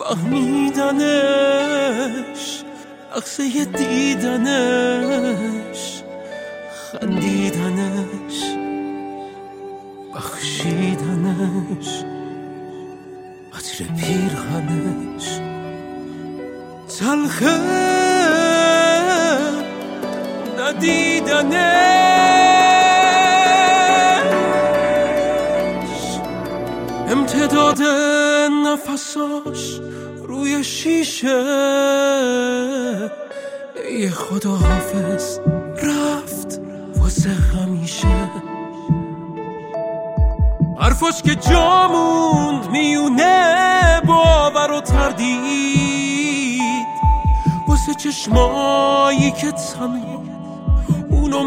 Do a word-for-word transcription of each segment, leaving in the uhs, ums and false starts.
فهمیدنش، لحظه دیدنش، خندیدنش، بخشیدنش، عطر پیرهنش تلخه ندیدنش، امتداد نفساش روی شیشه، ای خدا حافظ رفت واسه همیشه. حرفاش که جا موند میونه باور و تردید، واسه چشمایی که تنها اونو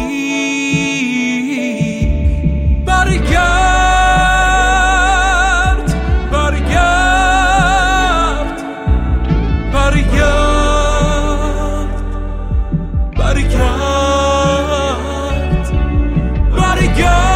میدید. برگرد برگرد برگرد برگرد برگرد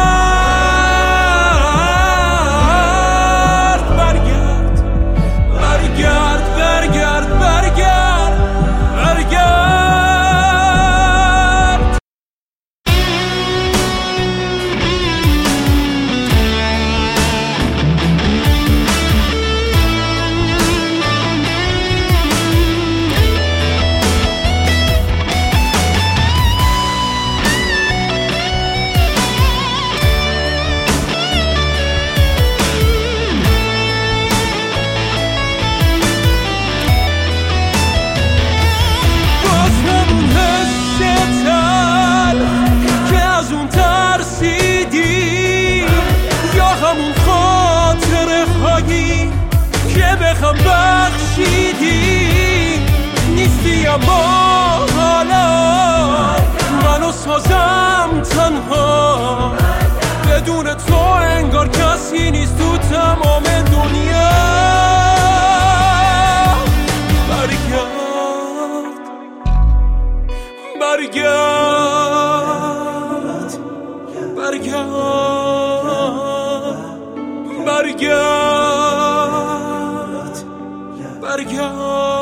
هم بخشیدی، نیستی اما حالا منو سازم تنها، بدون تو انگار کسی نیست تو تمام دنیا. برگرد برگرد برگرد برگرد برگرد